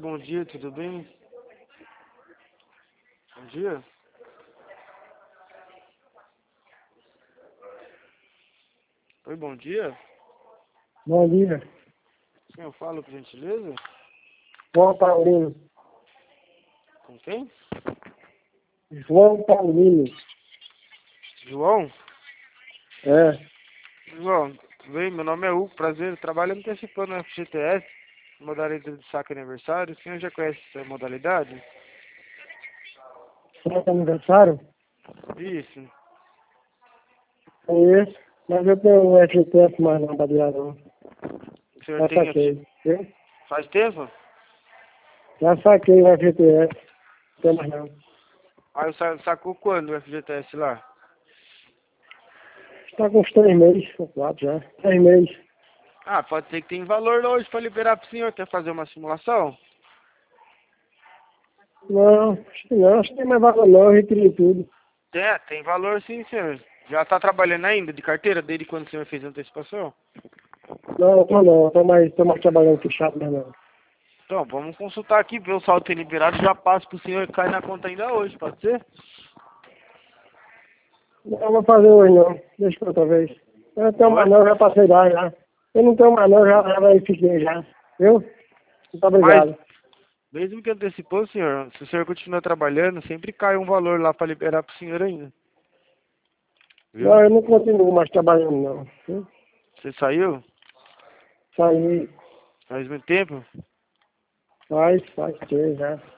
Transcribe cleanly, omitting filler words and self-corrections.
bom dia, tudo bem? Bom dia. Oi, bom dia. Bom dia. Quem eu falo, por gentileza? João Paulino. Com quem? João Paulino. João? É. João, tudo bem? Meu nome é Hugo, prazer. Trabalho antecipando no FGTS, modalidade de saque aniversário. O senhor já conhece essa modalidade? Seu aniversário? Isso. Conheço. Mas eu tenho um FGTS mais não pra tirar não. O senhor Já tem saquei. Viu? faz tempo? Já saquei o FGTS. Não tem mais não. Aí sacou quando o FGTS lá? Está com uns 3 meses, ou 4 já. 3 meses. Ah, pode ser que tem valor hoje para liberar pro senhor. Quer fazer uma simulação? Não, acho que não. Acho que tem mais valor não. Eu retirei tudo. Tem valor sim, senhor. Já tá trabalhando ainda de carteira desde quando o senhor fez a antecipação? Não, tô não. Tô mais trabalhando fechado, mas não. Então, vamos consultar aqui, ver o saldo ter liberado, já passo pro senhor e cai na conta ainda hoje, pode ser? Não vou fazer hoje não. Deixa pra outra vez. Eu não tenho mais Oi? não, já passei lá já. Eu não tenho mais não, já verifiquei já. Viu? Muito Mas, obrigado. mesmo que antecipou, senhor, se o senhor continua trabalhando, sempre cai um valor lá para liberar pro senhor ainda. Viu? Não, eu não continuo mais trabalhando não. Viu? Você saiu? Saí Faz muito tempo? faz tempo já.